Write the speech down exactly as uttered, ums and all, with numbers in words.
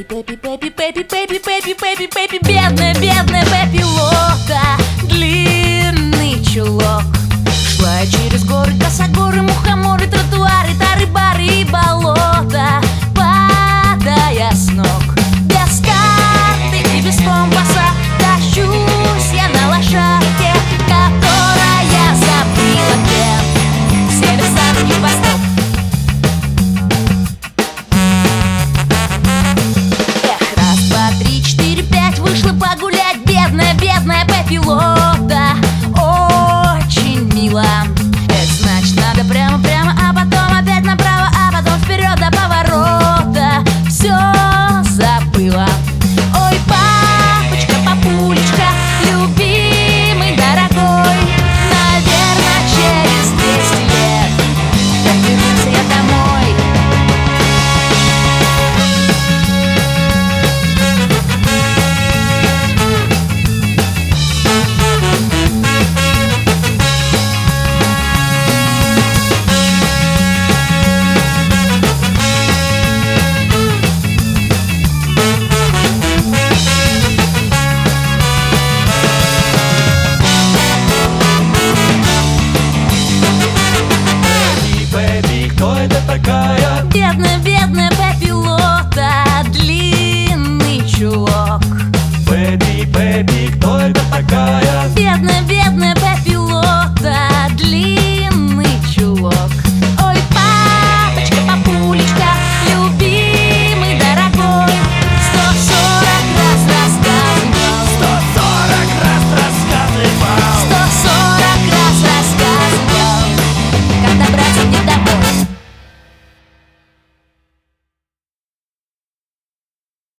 Пеппи, Пеппи, Пеппи, Пеппи, Пеппи, Пеппи, Пеппи, Пеппи, бедная, бедная Пеппи Лока. Длинный чулок. Шла я через горы, косогоры, мухоморы, тротуары, тары, бары и болота, падая с ног.